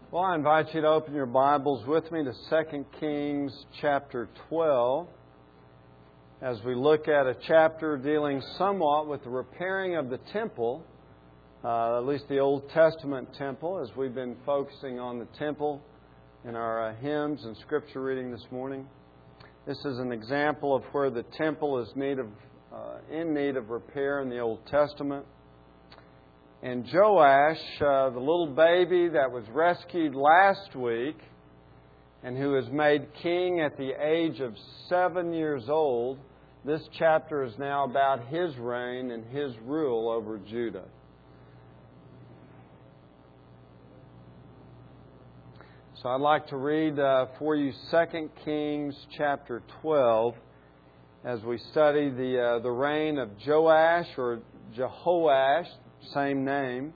Well, I invite you to open your Bibles with me to 2 Kings chapter 12 as we look at a chapter dealing somewhat with the repairing of the temple, at least the Old Testament temple, as we've been focusing on the temple in our hymns and scripture reading this morning. This is an example of where the temple is in need of repair in the Old Testament. And Joash, the little baby that was rescued last week and who was made king at the age of 7 years old, this chapter is now about his reign and his rule over Judah. So I'd like to read for you 2 Kings chapter 12 as we study the reign of Joash or Jehoash, same name.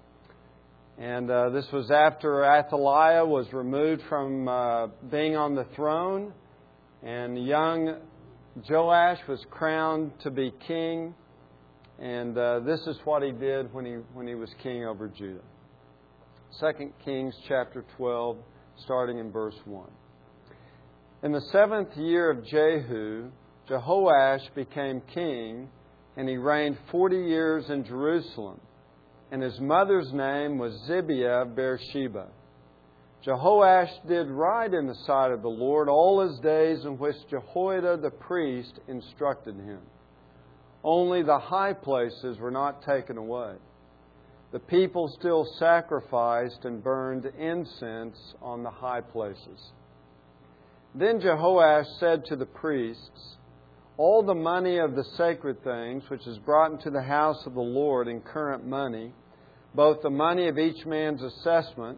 And this was after Athaliah was removed from being on the throne, and young Joash was crowned to be king. And this is what he did when he was king over Judah. 2 Kings chapter 12, starting in verse 1. In the 7th year of Jehu, Jehoash became king, and he reigned 40 years in Jerusalem. And his mother's name was Zibiah of Beersheba. Jehoash did right in the sight of the Lord all his days in which Jehoiada the priest instructed him. Only the high places were not taken away. The people still sacrificed and burned incense on the high places. Then Jehoash said to the priests, "All the money of the sacred things which is brought into the house of the Lord in current money, both the money of each man's assessment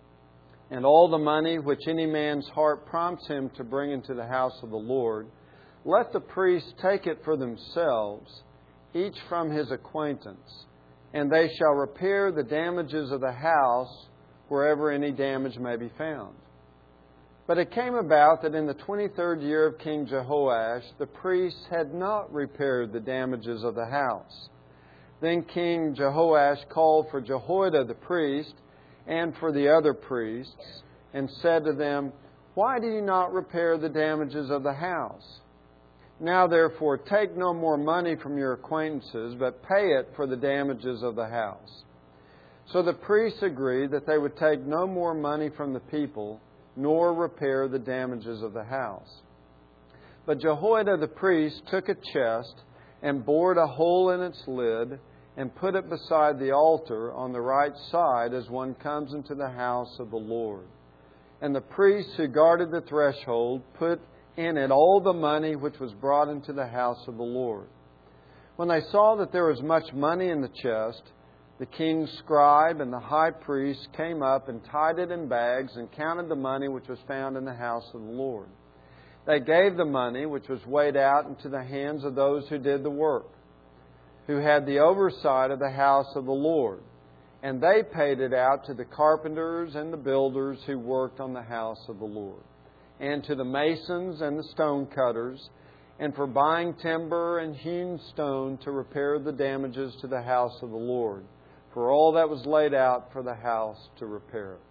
and all the money which any man's heart prompts him to bring into the house of the Lord, let the priests take it for themselves, each from his acquaintance, and they shall repair the damages of the house wherever any damage may be found." But it came about that in the 23rd year of King Jehoash, the priests had not repaired the damages of the house. Then King Jehoash called for Jehoiada the priest and for the other priests, and said to them, "Why do you not repair the damages of the house? Now therefore take no more money from your acquaintances, but pay it for the damages of the house." So the priests agreed that they would take no more money from the people, nor repair the damages of the house. But Jehoiada the priest took a chest and bored a hole in its lid and put it beside the altar on the right side as one comes into the house of the Lord. And the priests who guarded the threshold put in it all the money which was brought into the house of the Lord. When they saw that there was much money in the chest, the king's scribe and the high priest came up and tied it in bags and counted the money which was found in the house of the Lord. They gave the money which was weighed out into the hands of those who did the work, who had the oversight of the house of the Lord. And they paid it out to the carpenters and the builders who worked on the house of the Lord, and to the masons and the stone cutters, and for buying timber and hewn stone to repair the damages to the house of the Lord, for all that was laid out for the house to repair it.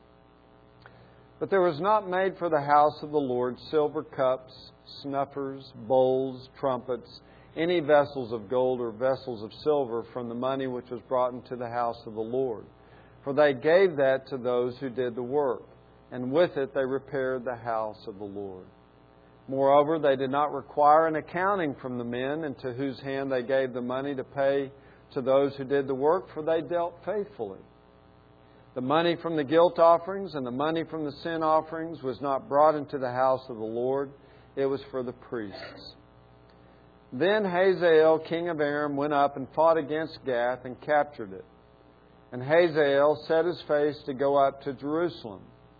But there was not made for the house of the Lord silver cups, snuffers, bowls, trumpets, any vessels of gold or vessels of silver from the money which was brought into the house of the Lord. For they gave that to those who did the work, and with it they repaired the house of the Lord. Moreover, they did not require an accounting from the men into whose hand they gave the money to pay to those who did the work, for they dealt faithfully. The money from the guilt offerings and the money from the sin offerings was not brought into the house of the Lord. It was for the priests. Then Hazael, king of Aram, went up and fought against Gath and captured it. And Hazael set his face to go up to Jerusalem.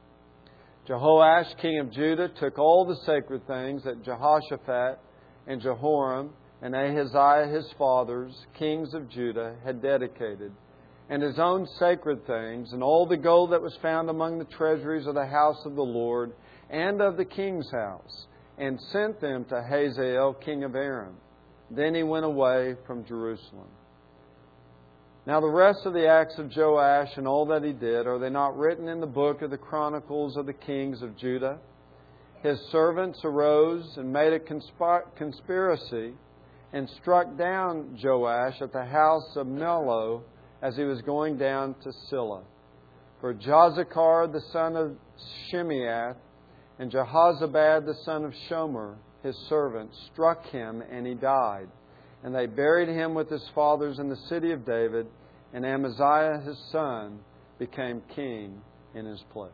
Jehoash, king of Judah, took all the sacred things that Jehoshaphat and Jehoram and Ahaziah his fathers, kings of Judah, had dedicated, and his own sacred things, and all the gold that was found among the treasuries of the house of the Lord and of the king's house, and sent them to Hazael, king of Aram. Then he went away from Jerusalem. Now the rest of the acts of Joash and all that he did, are they not written in the book of the Chronicles of the kings of Judah? His servants arose and made a conspiracy and struck down Joash at the house of Millo as he was going down to Silla. For Jozachar the son of Shimeath and Jehozabad the son of Shomer, his servant, struck him, and he died. And they buried him with his fathers in the city of David, and Amaziah his son became king in his place.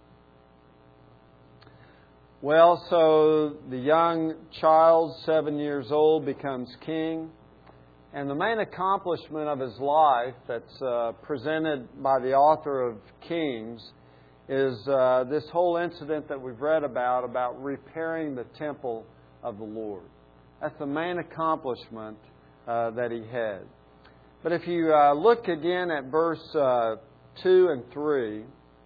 Well, so the young child, 7 years old, becomes king. And the main accomplishment of his life that's presented by the author of Kings is this whole incident that we've read about repairing the temple of the Lord. That's the main accomplishment that he had. But if you look again at verse 2 and 3,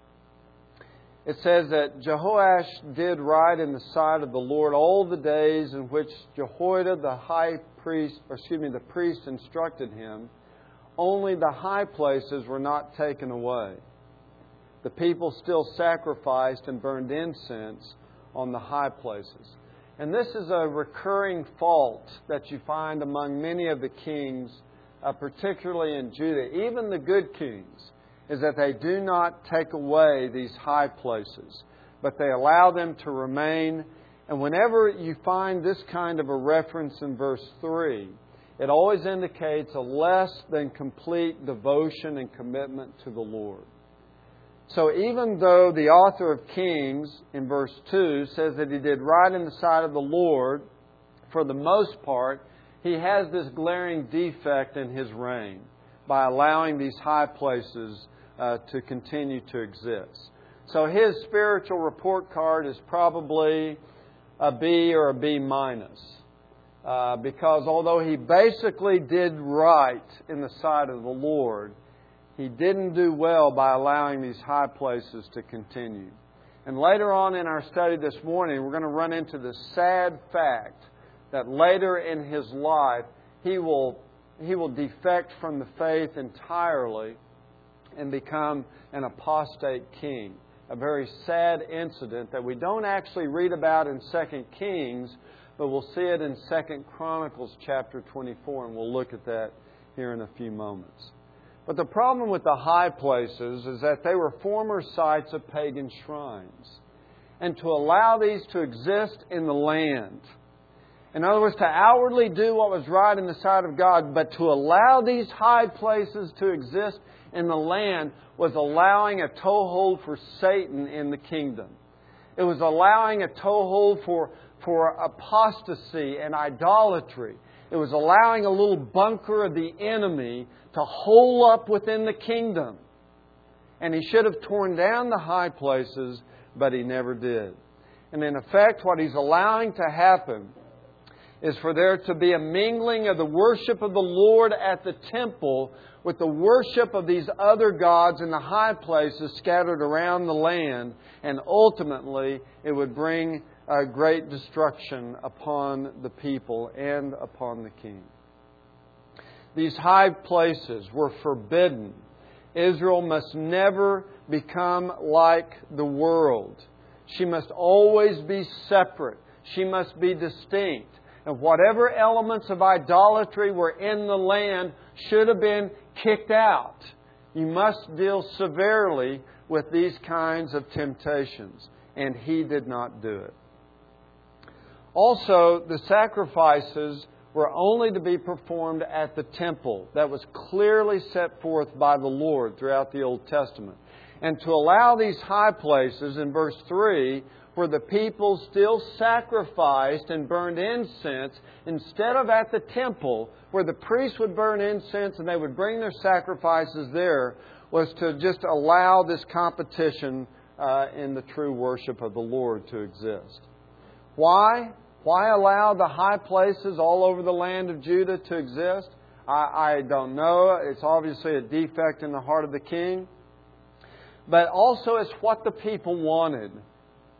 it says that Jehoash did right in the sight of the Lord all the days in which Jehoiada the priest instructed him. Only the high places were not taken away. The people still sacrificed and burned incense on the high places. And this is a recurring fault that you find among many of the kings, particularly in Judah, even the good kings, is that they do not take away these high places, but they allow them to remain. And whenever you find this kind of a reference in verse 3, it always indicates a less than complete devotion and commitment to the Lord. So even though the author of Kings, in verse 2, says that he did right in the sight of the Lord, for the most part, he has this glaring defect in his reign by allowing these high places to continue to exist. So his spiritual report card is probably a B or a B minus. Because although he basically did right in the sight of the Lord, he didn't do well by allowing these high places to continue. And later on in our study this morning, we're going to run into the sad fact that later in his life, he will defect from the faith entirely and become an apostate king. A very sad incident that we don't actually read about in 2 Kings, but we'll see it in 2 Chronicles chapter 24, and we'll look at that here in a few moments. But the problem with the high places is that they were former sites of pagan shrines. And to allow these to exist in the land, in other words, to outwardly do what was right in the sight of God, but to allow these high places to exist in the land was allowing a toehold for Satan in the kingdom. It was allowing a toehold for apostasy and idolatry. It was allowing a little bunker of the enemy to hole up within the kingdom. And he should have torn down the high places, but he never did. And in effect, what he's allowing to happen is for there to be a mingling of the worship of the Lord at the temple with the worship of these other gods in the high places scattered around the land. And ultimately, it would bring a great destruction upon the people and upon the king. These high places were forbidden. Israel must never become like the world. She must always be separate. She must be distinct. And whatever elements of idolatry were in the land should have been kicked out. You must deal severely with these kinds of temptations. And he did not do it. Also, the sacrifices were only to be performed at the temple. That was clearly set forth by the Lord throughout the Old Testament. And to allow these high places, in verse 3, where the people still sacrificed and burned incense, instead of at the temple, where the priests would burn incense and they would bring their sacrifices there, was to just allow this competition in the true worship of the Lord to exist. Why? Why allow the high places all over the land of Judah to exist? I don't know. It's obviously a defect in the heart of the king. But also it's what the people wanted.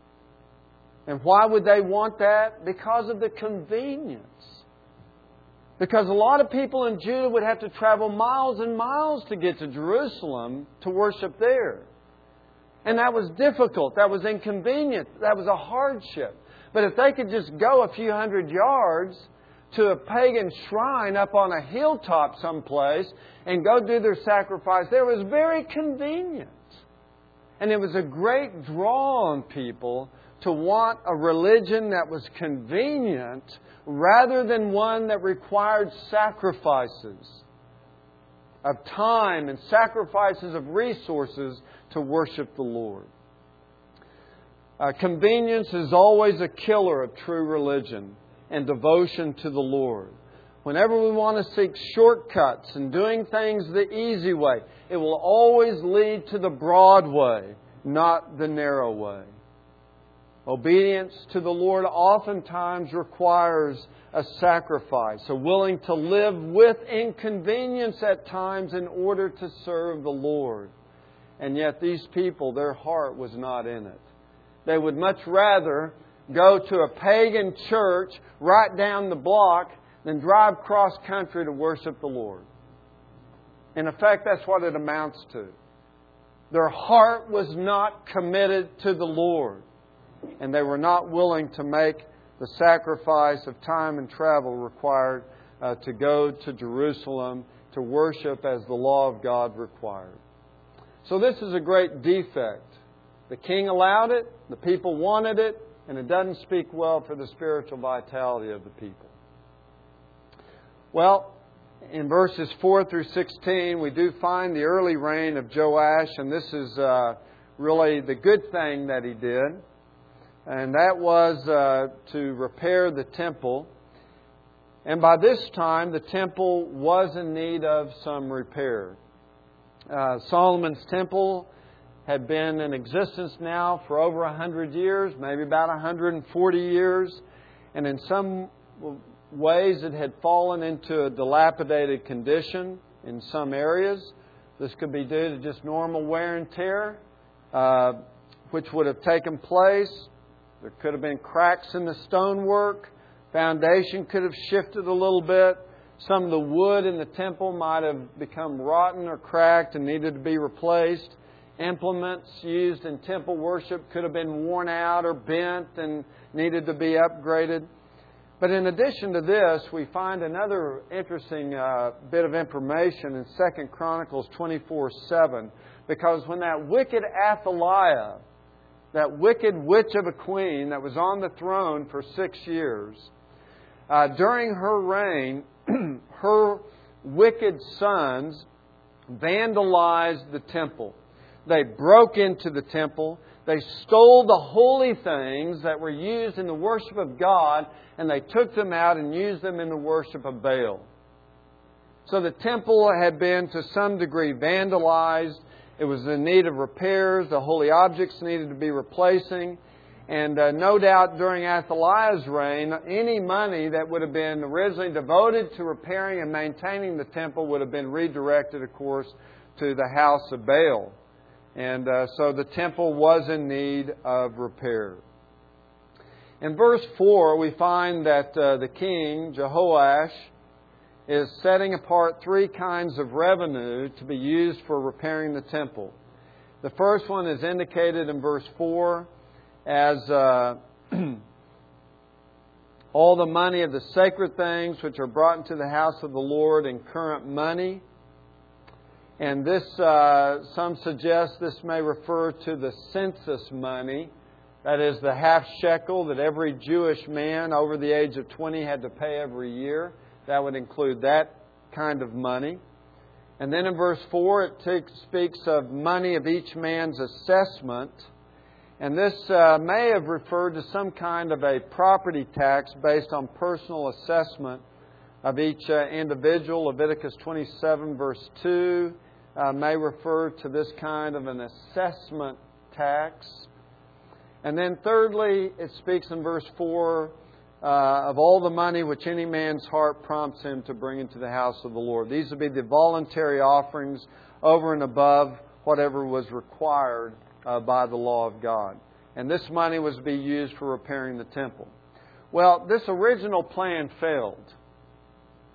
And why would they want that? Because of the convenience. Because a lot of people in Judah would have to travel miles and miles to get to Jerusalem to worship there. And that was difficult. That was inconvenient. That was a hardship. But if they could just go a few hundred yards to a pagan shrine up on a hilltop someplace and go do their sacrifice there, it was very convenient. And it was a great draw on people to want a religion that was convenient rather than one that required sacrifices of time and sacrifices of resources to worship the Lord. Convenience is always a killer of true religion and devotion to the Lord. Whenever we want to seek shortcuts and doing things the easy way, it will always lead to the broad way, not the narrow way. Obedience to the Lord oftentimes requires a sacrifice, a willing to live with inconvenience at times in order to serve the Lord. And yet these people, their heart was not in it. They would much rather go to a pagan church right down the block than drive cross country to worship the Lord. In effect, that's what it amounts to. Their heart was not committed to the Lord, and they were not willing to make the sacrifice of time and travel required to go to Jerusalem to worship as the law of God required. So this is a great defect. The king allowed it, the people wanted it, and it doesn't speak well for the spiritual vitality of the people. Well, in verses 4 through 16, we do find the early reign of Joash, and this is really the good thing that he did. And that was to repair the temple. And by this time, the temple was in need of some repair. Solomon's temple had been in existence now for over 100 years, maybe about 140 years. And in some ways, it had fallen into a dilapidated condition in some areas. This could be due to just normal wear and tear, which would have taken place. There could have been cracks in the stonework. Foundation could have shifted a little bit. Some of the wood in the temple might have become rotten or cracked and needed to be replaced. Implements used in temple worship could have been worn out or bent and needed to be upgraded. But in addition to this, we find another interesting bit of information in 2 Chronicles 24:7. Because when that wicked Athaliah, that wicked witch of a queen that was on the throne for 6 years, during her reign, her wicked sons vandalized the temple. They broke into the temple. They stole the holy things that were used in the worship of God, and they took them out and used them in the worship of Baal. So the temple had been to some degree vandalized. It was in need of repairs. The holy objects needed to be replacing. And no doubt during Athaliah's reign, any money that would have been originally devoted to repairing and maintaining the temple would have been redirected, of course, to the house of Baal. And so the temple was in need of repair. In verse 4, we find that the king, Jehoash, is setting apart 3 kinds of revenue to be used for repairing the temple. The first one is indicated in verse 4 as all the money of the sacred things which are brought into the house of the Lord in current money. And this, some suggest this may refer to the census money. That is the half shekel that every Jewish man over the age of 20 had to pay every year. That would include that kind of money. And then in verse 4, it speaks of money of each man's assessment. And this may have referred to some kind of a property tax based on personal assessment of each individual. Leviticus 27 verse 2 may refer to this kind of an assessment tax. And then thirdly, it speaks in verse 4 of all the money which any man's heart prompts him to bring into the house of the Lord. These would be the voluntary offerings over and above whatever was required by the law of God. And this money was to be used for repairing the temple. Well, this original plan failed.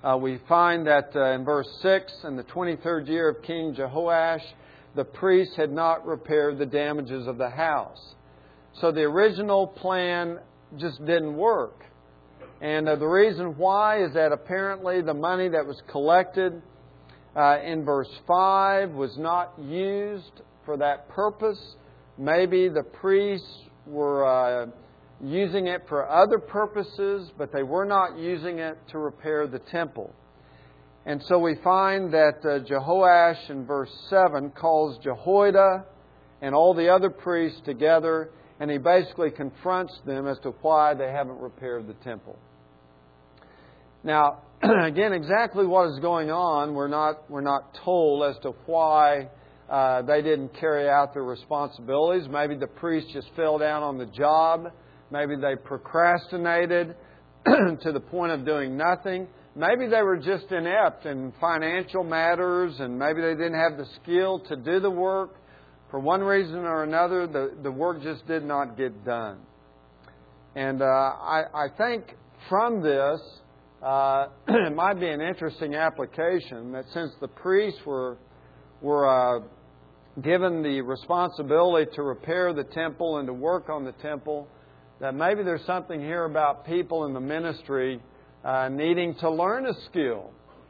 we find that in verse 6, in the 23rd year of King Jehoash, the priests had not repaired the damages of the house. So the original plan just didn't work. And the reason why is that apparently the money that was collected in verse 5 was not used for that purpose. Maybe the priests were using it for other purposes, but they were not using it to repair the temple. And so we find that Jehoash in verse 7 calls Jehoiada and all the other priests together, and he basically confronts them as to why they haven't repaired the temple. Now, again, exactly what is going on, we're not told as to why they didn't carry out their responsibilities. Maybe the priests just fell down on the job. Maybe they procrastinated to the point of doing nothing. Maybe they were just inept in financial matters, and maybe they didn't have the skill to do the work. For one reason or another, the work just did not get done. And I think from this, it might be an interesting application that since the priests were given the responsibility to repair the temple and to work on the temple, that maybe there's something here about people in the ministry needing to learn a skill.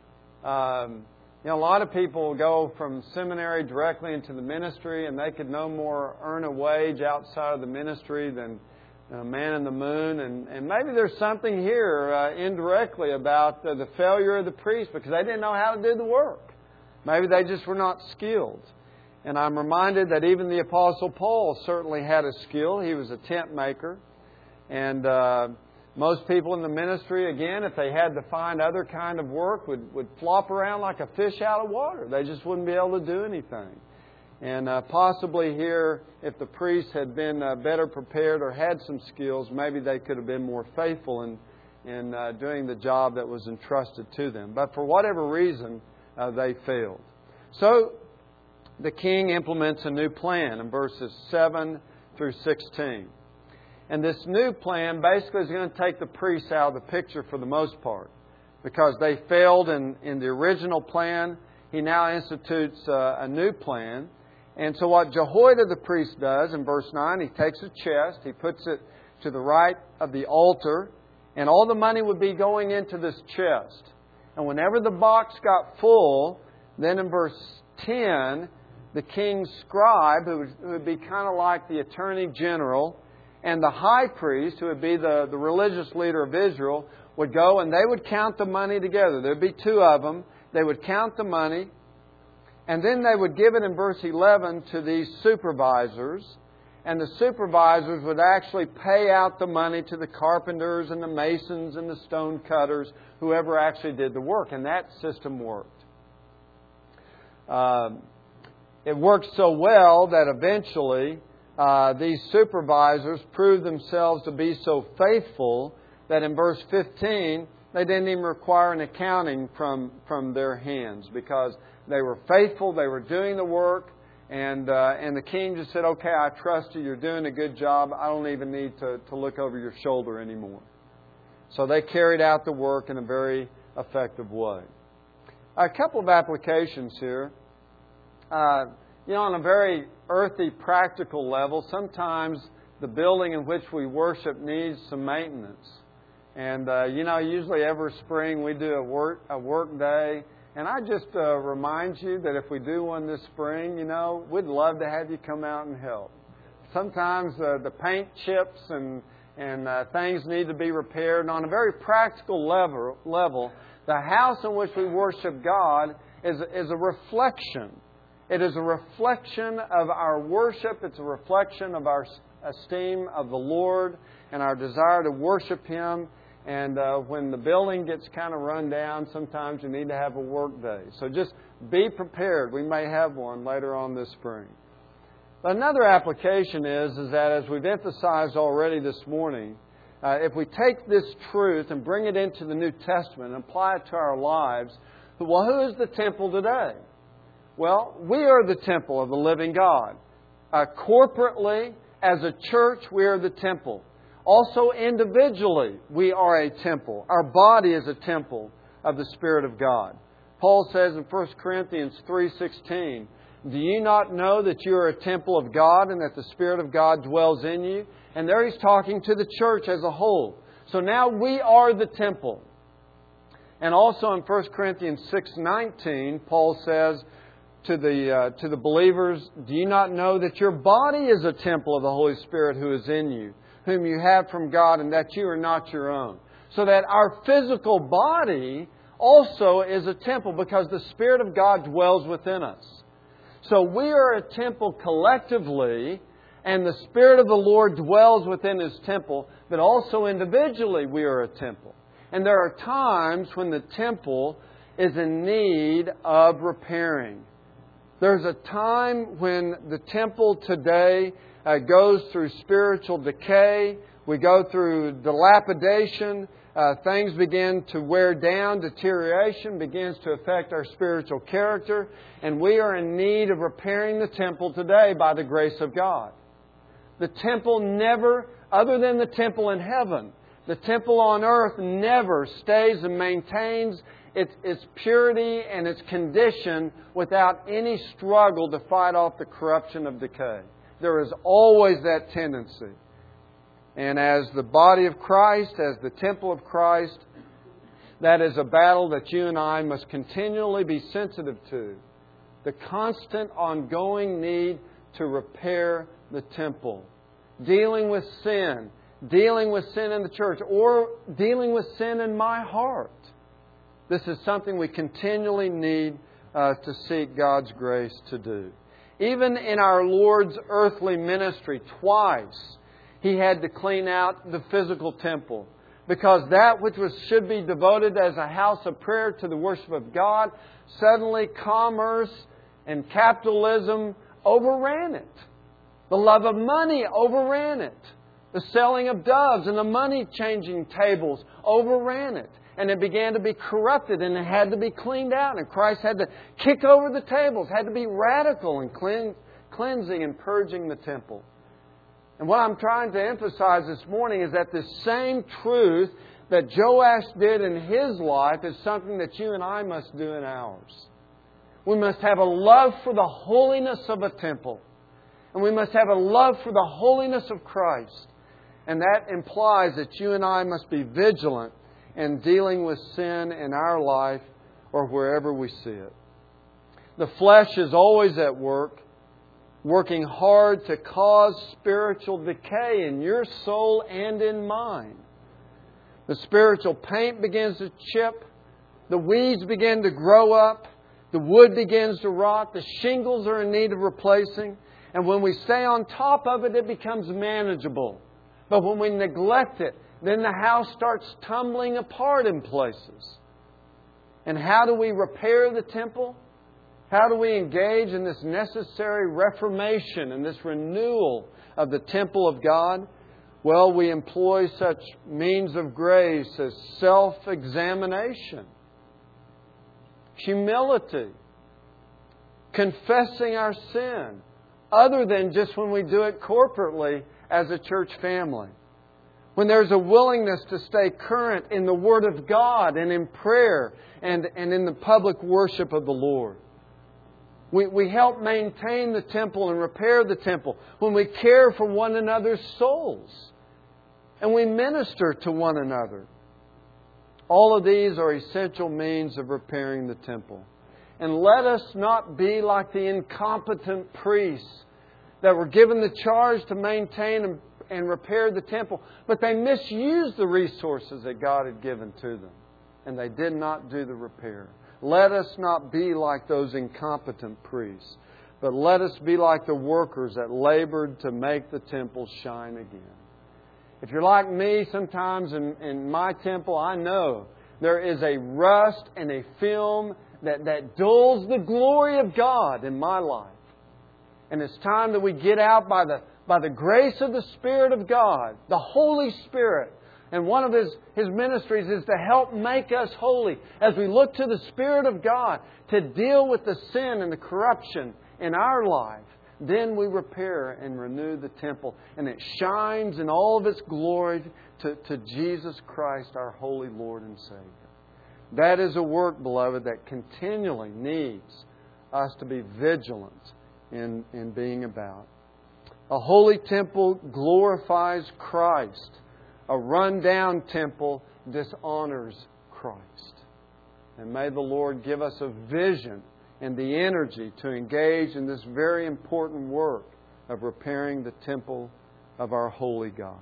A lot of people go from seminary directly into the ministry, and they could no more earn a wage outside of the ministry than a man in the moon. And maybe there's something here indirectly about the failure of the priests because they didn't know how to do the work. Maybe they just were not skilled. And I'm reminded that even the Apostle Paul certainly had a skill. He was a tent maker. And most people in the ministry, again, if they had to find other kind of work, would flop around like a fish out of water. They just wouldn't be able to do anything. And possibly here, if the priests had been better prepared or had some skills, maybe they could have been more faithful in doing the job that was entrusted to them. But for whatever reason, they failed. So the king implements a new plan in verses 7 through 16. And this new plan basically is going to take the priests out of the picture for the most part. Because they failed in the original plan, he now institutes a new plan. And so what Jehoiada the priest does in verse 9, he takes a chest, he puts it to the right of the altar, and all the money would be going into this chest. And whenever the box got full, then in verse 10, the king's scribe, who would be kind of like the attorney general, and the high priest, who would be the religious leader of Israel, would go and they would count the money together. There would be two of them. They would count the money. And then they would give it in verse 11 to these supervisors. And the supervisors would actually pay out the money to the carpenters and the masons and the stone cutters, whoever actually did the work. And that system worked. It worked so well that eventually these supervisors proved themselves to be so faithful that in verse 15 they didn't even require an accounting from their hands because they were faithful, they were doing the work, and the king just said, "Okay, I trust you, you're doing a good job, I don't even need to look over your shoulder anymore." So they carried out the work in a very effective way. A couple of applications here. On a very earthy, practical level, sometimes the building in which we worship needs some maintenance. And, usually every spring we do a work day. And I just remind you that if we do one this spring, we'd love to have you come out and help. Sometimes the paint chips and things need to be repaired. And on a very practical level, the house in which we worship God is a reflection. It is a reflection of our worship. It's a reflection of our esteem of the Lord and our desire to worship Him. And when the building gets kind of run down, sometimes you need to have a work day. So just be prepared. We may have one later on this spring. But another application is that as we've emphasized already this morning, if we take this truth and bring it into the New Testament and apply it to our lives, well, who is the temple today? Well, we are the temple of the living God. Corporately, as a church, we are the temple. Also, individually, we are a temple. Our body is a temple of the Spirit of God. Paul says in 1 Corinthians 3:16, "Do you not know that you are a temple of God and that the Spirit of God dwells in you?" And there he's talking to the church as a whole. So now we are the temple. And also in 1 Corinthians 6:19, Paul says to the believers, "Do you not know that your body is a temple of the Holy Spirit who is in you, whom you have from God, and that you are not your own?" So that our physical body also is a temple because the Spirit of God dwells within us. So we are a temple collectively, and the Spirit of the Lord dwells within His temple, but also individually we are a temple. And there are times when the temple is in need of repairing. There's a time when the temple today goes through spiritual decay. We go through dilapidation. Things begin to wear down. Deterioration begins to affect our spiritual character. And we are in need of repairing the temple today by the grace of God. The temple never, other than the temple in heaven, the temple on earth never stays and maintains its purity and its condition without any struggle to fight off the corruption of decay. There is always that tendency. And as the body of Christ, as the temple of Christ, that is a battle that you and I must continually be sensitive to. The constant, ongoing need to repair the temple. Dealing with sin in the church, or dealing with sin in my heart. This is something we continually need to seek God's grace to do. Even in our Lord's earthly ministry, twice He had to clean out the physical temple, because that which should be devoted as a house of prayer to the worship of God, suddenly commerce and capitalism overran it. The love of money overran it. The selling of doves and the money-changing tables overran it. And it began to be corrupted, and it had to be cleaned out. And Christ had to kick over the tables, had to be radical in cleansing and purging the temple. And what I'm trying to emphasize this morning is that the same truth that Joash did in his life is something that you and I must do in ours. We must have a love for the holiness of a temple. And we must have a love for the holiness of Christ. And that implies that you and I must be vigilant in dealing with sin in our life or wherever we see it. The flesh is always at work, working hard to cause spiritual decay in your soul and in mine. The spiritual paint begins to chip. The weeds begin to grow up. The wood begins to rot. The shingles are in need of replacing. And when we stay on top of it, it becomes manageable. But when we neglect it, then the house starts tumbling apart in places. And how do we repair the temple? How do we engage in this necessary reformation and this renewal of the temple of God? Well, we employ such means of grace as self-examination, humility, confessing our sin, other than just when we do it corporately as a church family. When there's a willingness to stay current in the Word of God and in prayer and in the public worship of the Lord. We help maintain the temple and repair the temple when we care for one another's souls and we minister to one another. All of these are essential means of repairing the temple. And let us not be like the incompetent priests that were given the charge to maintain and repair the temple, but they misused the resources that God had given to them, and they did not do the repair. Let us not be like those incompetent priests, but let us be like the workers that labored to make the temple shine again. If you're like me, sometimes in my temple, I know there is a rust and a film that dulls the glory of God in my life. And it's time that we get out by the grace of the Spirit of God, the Holy Spirit. And one of His ministries is to help make us holy as we look to the Spirit of God to deal with the sin and the corruption in our life. Then we repair and renew the temple, and it shines in all of its glory to Jesus Christ, our holy Lord and Savior. That is a work, beloved, that continually needs us to be vigilant in being about. A holy temple glorifies Christ. A run-down temple dishonors Christ. And may the Lord give us a vision and the energy to engage in this very important work of repairing the temple of our holy God.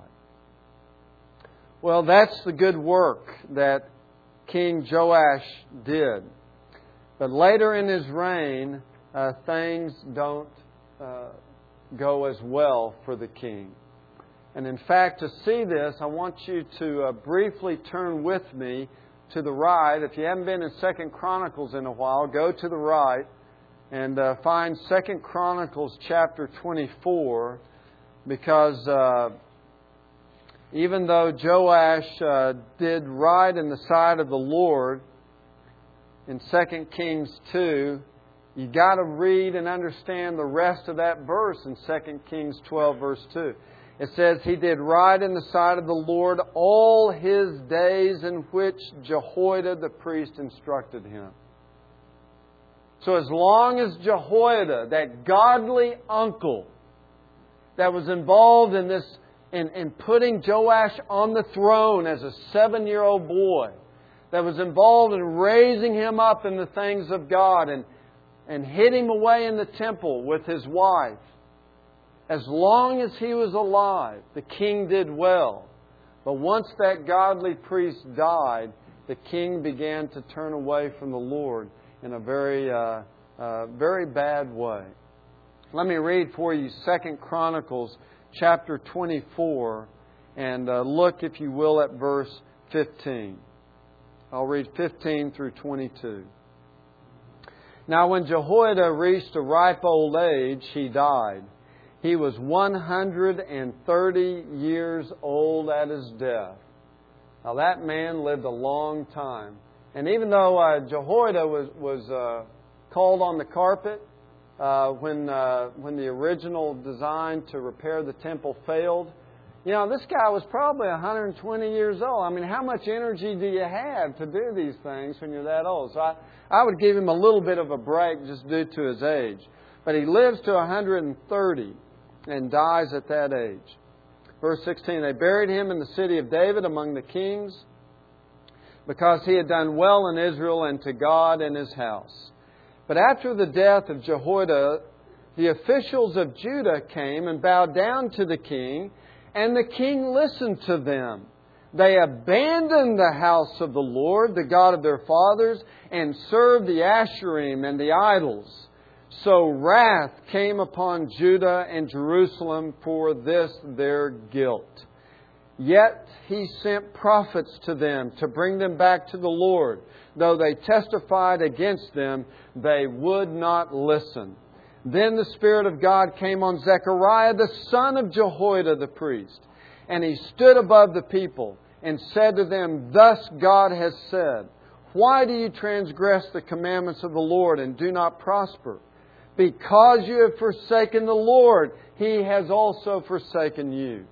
Well, that's the good work that King Joash did. But later in his reign, things don't go as well for the king. And in fact, to see this, I want you to briefly turn with me to the right. If you haven't been in 2 Chronicles in a while, go to the right and find 2 Chronicles chapter 24, because even though Joash did right in the sight of the Lord in 2 Kings 2, you got to read and understand the rest of that verse in 2 Kings 12, verse 2. It says, He did right in the sight of the Lord all his days in which Jehoiada the priest instructed him. So as long as Jehoiada, that godly uncle that was involved in this, in putting Joash on the throne as a 7-year-old boy, that was involved in raising him up in the things of God and hid him away in the temple with his wife, as long as he was alive, the king did well. But once that godly priest died, the king began to turn away from the Lord in a very bad way. Let me read for you 2 Chronicles chapter 24 and look, if you will, at verse 15. I'll read 15 through 22. Now when Jehoiada reached a ripe old age, he died. He was 130 years old at his death. Now that man lived a long time. And even though Jehoiada was called on the carpet when the original design to repair the temple failed, this guy was probably 120 years old. I mean, how much energy do you have to do these things when you're that old? So I would give him a little bit of a break just due to his age. But he lives to 130 and dies at that age. Verse 16, they buried him in the city of David among the kings, because he had done well in Israel and to God in his house. But after the death of Jehoiada, the officials of Judah came and bowed down to the king, and the king listened to them. They abandoned the house of the Lord, the God of their fathers, and served the Asherim and the idols. So wrath came upon Judah and Jerusalem for this their guilt. Yet he sent prophets to them to bring them back to the Lord. Though they testified against them, they would not listen. Then the Spirit of God came on Zechariah, the son of Jehoiada the priest. And he stood above the people and said to them, Thus God has said, Why do you transgress the commandments of the Lord and do not prosper? Because you have forsaken the Lord, He has also forsaken you.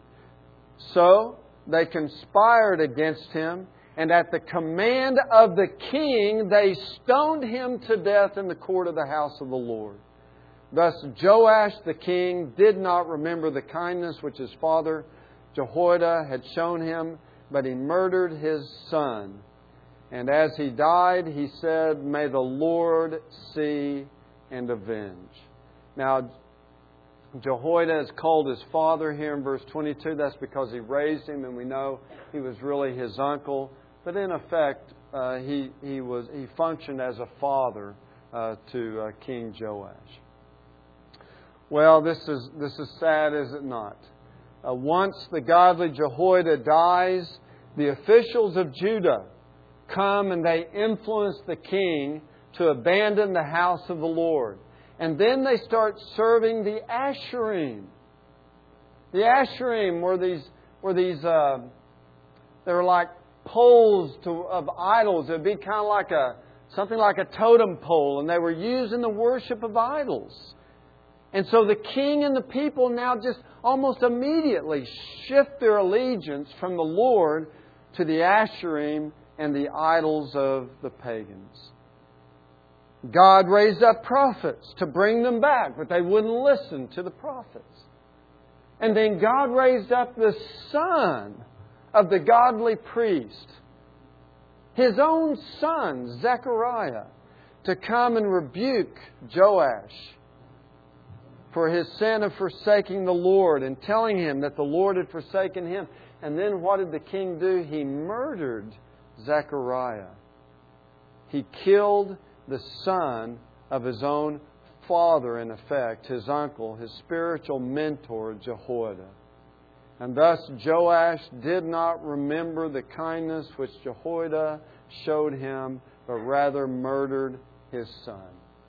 So they conspired against him, and at the command of the king, they stoned him to death in the court of the house of the Lord. Thus Joash the king did not remember the kindness which his father Jehoiada had shown him, but he murdered his son. And as he died, he said, May the Lord see and avenge. Now, Jehoiada is called his father here in verse 22. That's because he raised him, and we know he was really his uncle. But in effect, he functioned as a father to King Joash. Well, this is sad, is it not? Once the godly Jehoiada dies, the officials of Judah come and they influence the king to abandon the house of the Lord. And then they start serving the Asherim. The Asherim were they were like poles of idols. It would be kind of like something like a totem pole, and they were used in the worship of idols. And so the king and the people now just almost immediately shift their allegiance from the Lord to the Asherim and the idols of the pagans. God raised up prophets to bring them back, but they wouldn't listen to the prophets. And then God raised up the son of the godly priest, his own son, Zechariah, to come and rebuke Joash for his sin of forsaking the Lord and telling him that the Lord had forsaken him. And then what did the king do? He murdered Zechariah. He killed the son of his own father, in effect, his uncle, his spiritual mentor, Jehoiada. And thus Joash did not remember the kindness which Jehoiada showed him, but rather murdered his son.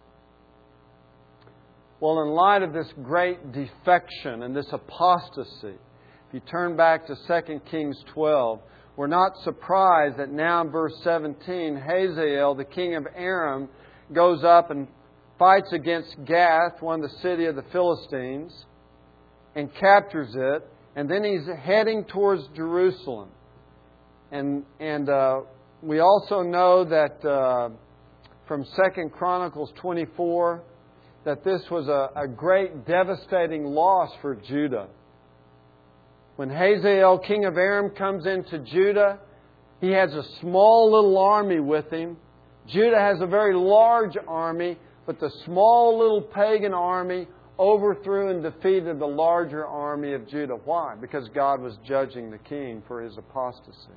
Well, in light of this great defection and this apostasy, if you turn back to 2 Kings 12, we're not surprised that now in verse 17, Hazael, the king of Aram, goes up and fights against Gath, one of the city of the Philistines, and captures it. And then he's heading towards Jerusalem. And we also know that from 2 Chronicles 24 that this was a great devastating loss for Judah. When Hazael, king of Aram, comes into Judah, he has a small little army with him. Judah has a very large army, but the small little pagan army overthrew and defeated the larger army of Judah. Why? Because God was judging the king for his apostasy.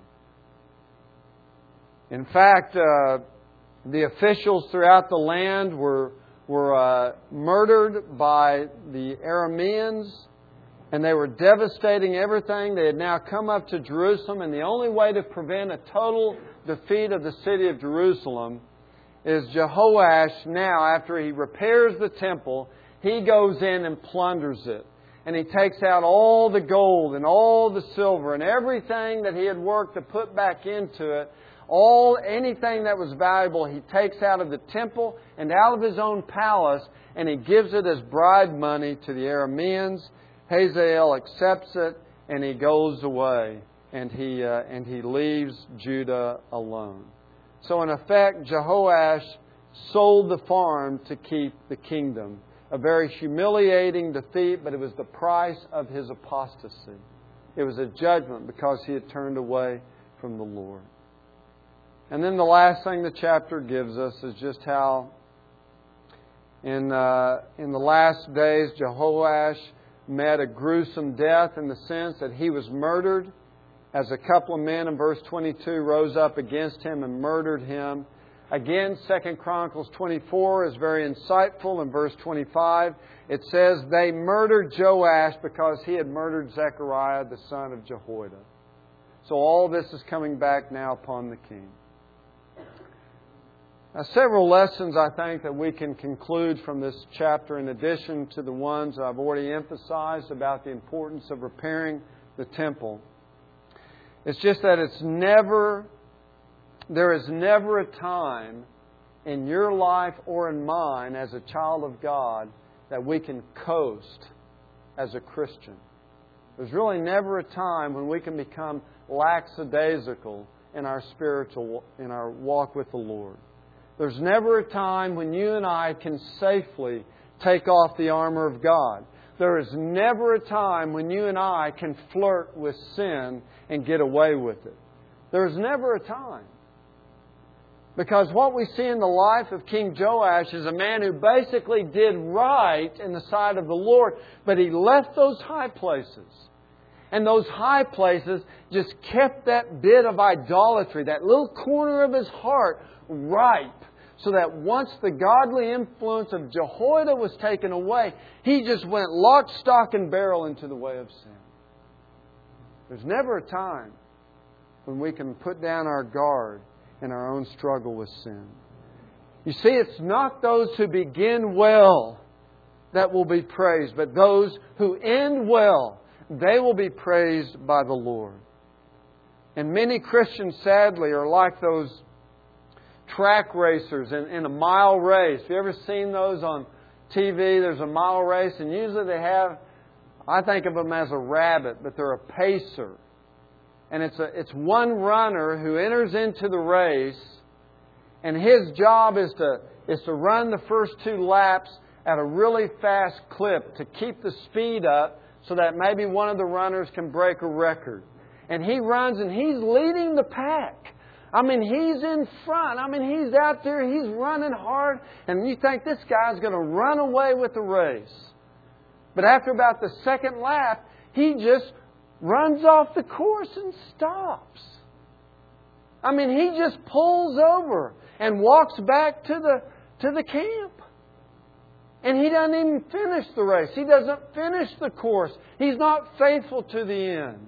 In fact, the officials throughout the land were murdered by the Arameans, and they were devastating everything. They had now come up to Jerusalem, and the only way to prevent a total defeat of the city of Jerusalem is Jehoash now, after he repairs the temple, he goes in and plunders it. And he takes out all the gold and all the silver and everything that he had worked to put back into it. Anything that was valuable, he takes out of the temple and out of his own palace, and he gives it as bribe money to the Arameans. Hazael accepts it, and he goes away, and he leaves Judah alone. So in effect, Jehoash sold the farm to keep the kingdom. A very humiliating defeat, but it was the price of his apostasy. It was a judgment because he had turned away from the Lord. And then the last thing the chapter gives us is just how in the last days Jehoash met a gruesome death, in the sense that he was murdered as a couple of men in verse 22 rose up against him and murdered him. Again, 2 Chronicles 24 is very insightful. In verse 25, it says, they murdered Joash because he had murdered Zechariah, the son of Jehoiada. So all this is coming back now upon the king. Now, several lessons, I think, that we can conclude from this chapter, in addition to the ones I've already emphasized about the importance of repairing the temple. It's just that there is never a time in your life or in mine as a child of God that we can coast as a Christian. There's really never a time when we can become lackadaisical in our walk with the Lord. There's never a time when you and I can safely take off the armor of God. There is never a time when you and I can flirt with sin and get away with it. There's never a time. Because what we see in the life of King Joash is a man who basically did right in the sight of the Lord, but he left those high places. And those high places just kept that bit of idolatry, that little corner of his heart, ripe. So that once the godly influence of Jehoiada was taken away, he just went lock, stock, and barrel into the way of sin. There's never a time when we can put down our guard in our own struggle with sin. You see, it's not those who begin well that will be praised, but those who end well, they will be praised by the Lord. And many Christians, sadly, are like those track racers in a mile race. Have you ever seen those on TV? There's a mile race, and usually they have, I think of them as a rabbit, but they're a pacer. And it's one runner who enters into the race, and his job is to run the first 2 laps at a really fast clip to keep the speed up so that maybe one of the runners can break a record. And he runs and he's leading the pack. I mean, he's in front. I mean, he's out there. He's running hard. And you think this guy's going to run away with the race. But after about the second lap, he just runs off the course and stops. I mean, he just pulls over and walks back to the camp. And he doesn't even finish the race. He doesn't finish the course. He's not faithful to the end.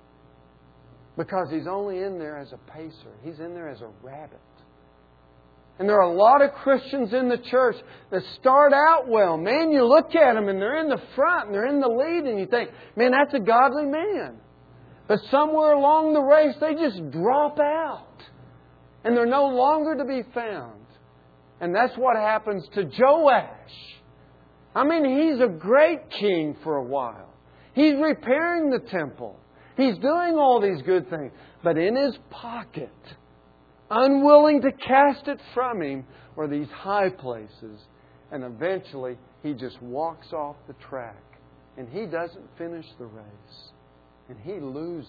Because he's only in there as a pacer. He's in there as a rabbit. And there are a lot of Christians in the church that start out well. Man, you look at them and they're in the front and they're in the lead and you think, man, that's a godly man. But somewhere along the race they just drop out. And they're no longer to be found. And that's what happens to Joash. I mean, he's a great king for a while. He's repairing the temple. He's doing all these good things. But in his pocket, unwilling to cast it from him, are these high places. And eventually, he just walks off the track. And he doesn't finish the race. And he loses.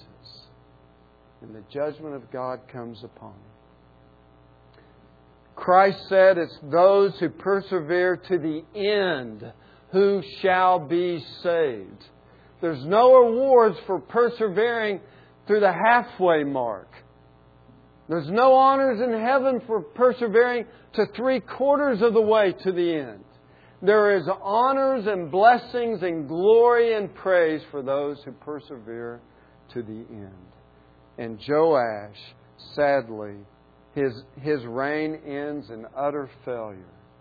And the judgment of God comes upon him. Christ said, it's those who persevere to the end who shall be saved. There's no rewards for persevering through the halfway mark. There's no honors in heaven for persevering to 3/4 of the way to the end. There is honors and blessings and glory and praise for those who persevere to the end. And Joash, sadly, his reign ends in utter failure.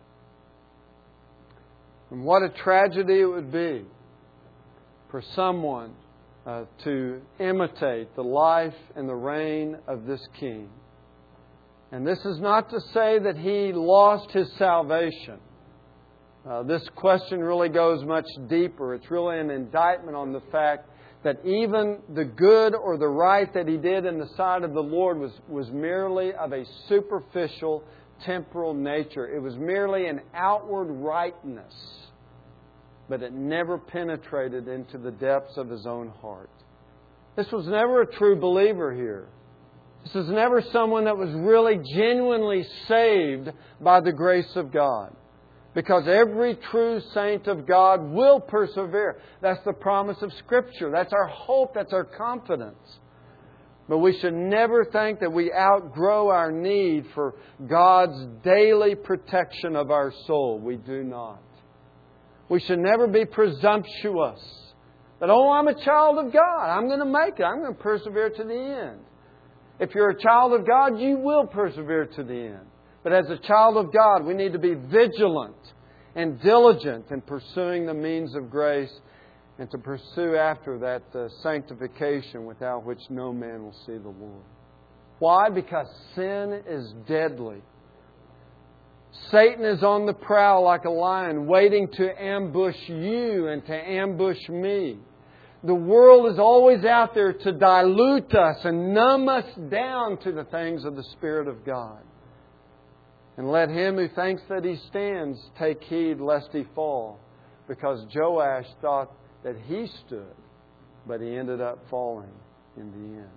And what a tragedy it would be for someone to imitate the life and the reign of this king. And this is not to say that he lost his salvation. This question really goes much deeper. It's really an indictment on the fact that even the good or the right that he did in the sight of the Lord was merely of a superficial, temporal nature. It was merely an outward rightness. But it never penetrated into the depths of his own heart. This was never a true believer here. This is never someone that was really genuinely saved by the grace of God. Because every true saint of God will persevere. That's the promise of Scripture. That's our hope. That's our confidence. But we should never think that we outgrow our need for God's daily protection of our soul. We do not. We should never be presumptuous. That, I'm a child of God. I'm going to make it. I'm going to persevere to the end. If you're a child of God, you will persevere to the end. But as a child of God, we need to be vigilant and diligent in pursuing the means of grace and to pursue after that sanctification without which no man will see the Lord. Why? Because sin is deadly. Satan is on the prowl like a lion, waiting to ambush you and to ambush me. The world is always out there to dilute us and numb us down to the things of the Spirit of God. And let him who thinks that he stands take heed lest he fall. Because Joash thought that he stood, but he ended up falling in the end.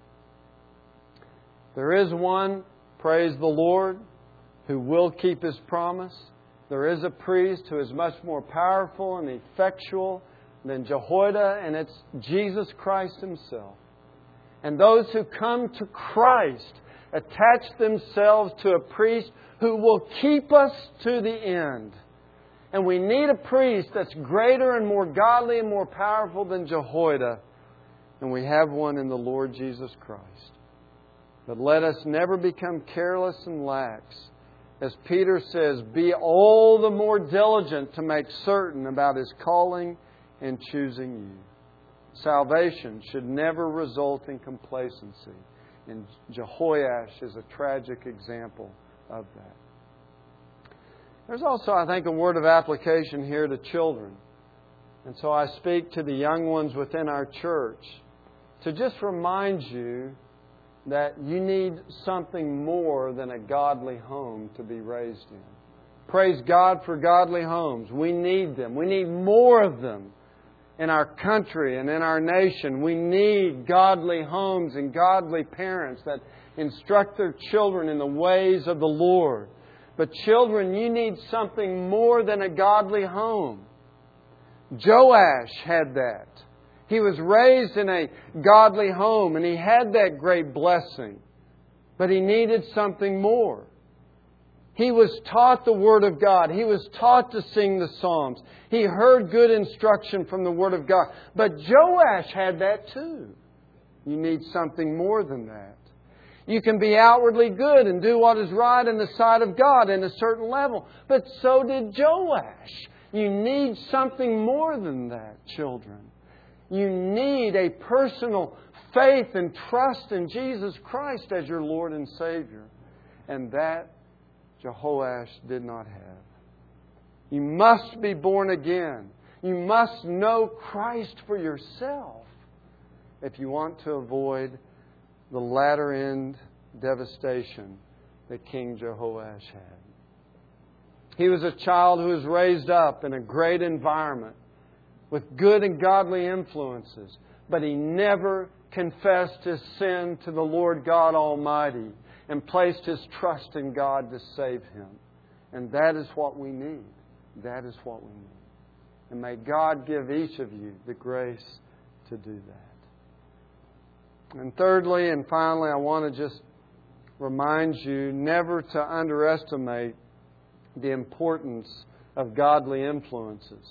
There is one, praise the Lord, who will keep His promise. There is a priest who is much more powerful and effectual than Jehoiada, and it's Jesus Christ Himself. And those who come to Christ attach themselves to a priest who will keep us to the end. And we need a priest that's greater and more godly and more powerful than Jehoiada. And we have one in the Lord Jesus Christ. But let us never become careless and lax. As Peter says, be all the more diligent to make certain about His calling and choosing you. Salvation should never result in complacency. And Jehoash is a tragic example of that. There's also, I think, a word of application here to children. And so I speak to the young ones within our church. to just remind you that you need something more than a godly home to be raised in. Praise God for godly homes. We need them. We need more of them in our country and in our nation. We need godly homes and godly parents that instruct their children in the ways of the Lord. But children, you need something more than a godly home. Joash had that. He was raised in a godly home and he had that great blessing. But he needed something more. He was taught the Word of God. He was taught to sing the Psalms. He heard good instruction from the Word of God. But Joash had that too. You need something more than that. You can be outwardly good and do what is right in the sight of God in a certain level. But so did Joash. You need something more than that, children. You need a personal faith and trust in Jesus Christ as your Lord and Savior. And that Jehoash did not have. You must be born again. You must know Christ for yourself if you want to avoid the latter end devastation that King Jehoash had. He was a child who was raised up in a great environment with good and godly influences, but he never confessed his sin to the Lord God Almighty and placed his trust in God to save him. And that is what we need. That is what we need. And may God give each of you the grace to do that. And thirdly and finally, I want to just remind you never to underestimate the importance of godly influences.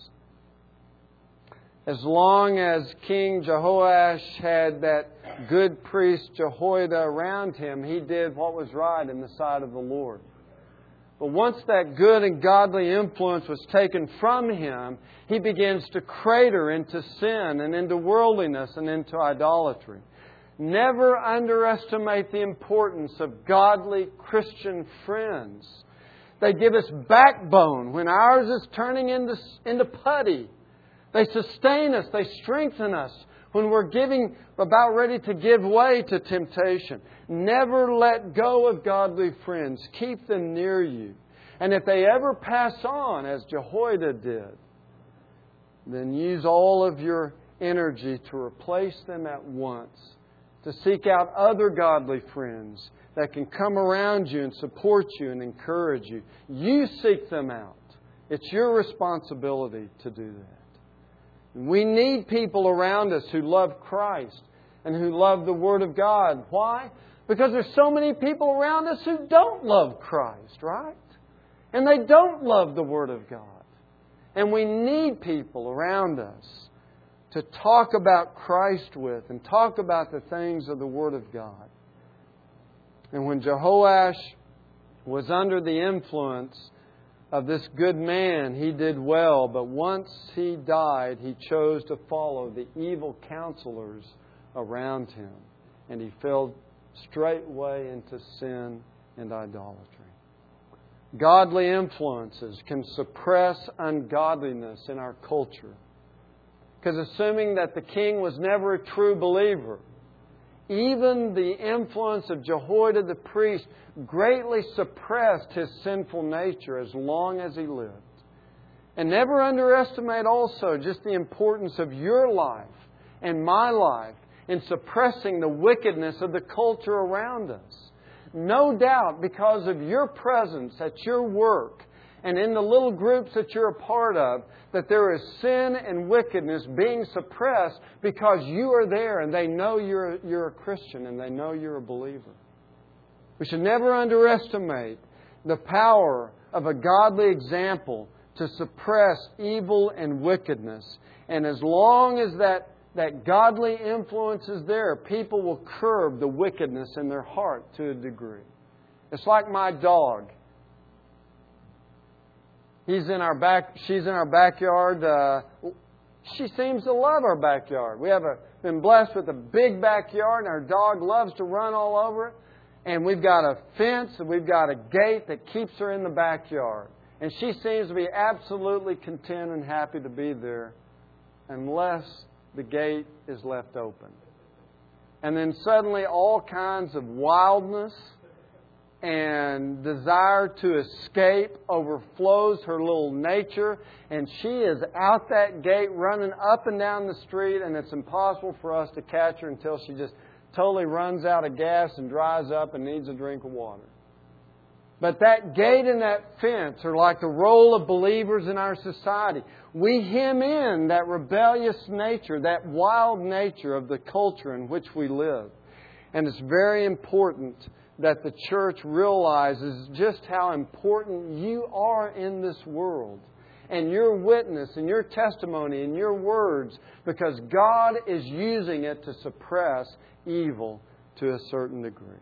As long as King Jehoash had that good priest Jehoiada around him, he did what was right in the sight of the Lord. But once that good and godly influence was taken from him, he begins to crater into sin and into worldliness and into idolatry. Never underestimate the importance of godly Christian friends. They give us backbone when ours is turning into putty. They sustain us. They strengthen us when we're about ready to give way to temptation. Never let go of godly friends. Keep them near you. And if they ever pass on, as Jehoiada did, then use all of your energy to replace them at once. To seek out other godly friends that can come around you and support you and encourage you. You seek them out. It's your responsibility to do that. We need people around us who love Christ and who love the Word of God. Why? Because there's so many people around us who don't love Christ, right? And they don't love the Word of God. And we need people around us to talk about Christ with and talk about the things of the Word of God. And when Jehoash was under the influence of this good man, he did well. But once he died, he chose to follow the evil counselors around him. And he fell straightway into sin and idolatry. Godly influences can suppress ungodliness in our culture. Because assuming that the king was never a true believer, even the influence of Jehoiada the priest greatly suppressed his sinful nature as long as he lived. And never underestimate also just the importance of your life and my life in suppressing the wickedness of the culture around us. No doubt because of your presence at your work and in the little groups that you're a part of, that there is sin and wickedness being suppressed because you are there and they know you're a Christian and they know you're a believer. We should never underestimate the power of a godly example to suppress evil and wickedness. And as long as that godly influence is there, people will curb the wickedness in their heart to a degree. It's like my dog. She's in our backyard. She seems to love our backyard. We have been blessed with a big backyard, and our dog loves to run all over it. And we've got a fence and we've got a gate that keeps her in the backyard. And she seems to be absolutely content and happy to be there unless the gate is left open. And then suddenly all kinds of wildness and desire to escape overflows her little nature. And she is out that gate running up and down the street, and it's impossible for us to catch her until she just totally runs out of gas and dries up and needs a drink of water. But that gate and that fence are like the role of believers in our society. We hem in that rebellious nature, that wild nature of the culture in which we live. And it's very important that the church realizes just how important you are in this world. And your witness and your testimony and your words, because God is using it to suppress evil to a certain degree.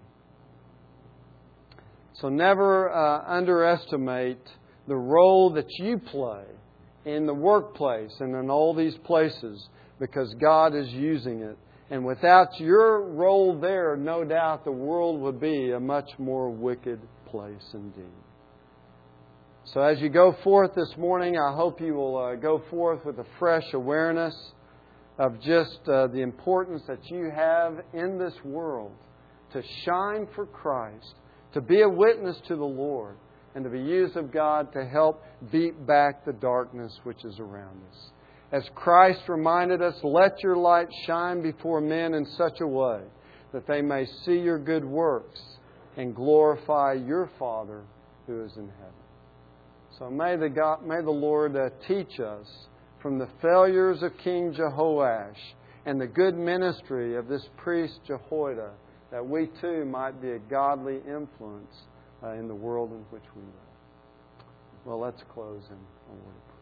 So never underestimate the role that you play in the workplace and in all these places, because God is using it. And without your role there, no doubt the world would be a much more wicked place indeed. So as you go forth this morning, I hope you will go forth with a fresh awareness of just the importance that you have in this world to shine for Christ, to be a witness to the Lord, and to be used of God to help beat back the darkness which is around us. As Christ reminded us, let your light shine before men in such a way that they may see your good works and glorify your Father who is in heaven. So may the Lord teach us from the failures of King Jehoash and the good ministry of this priest Jehoiada, that we too might be a godly influence in the world in which we live. Well, let's close in a word of prayer.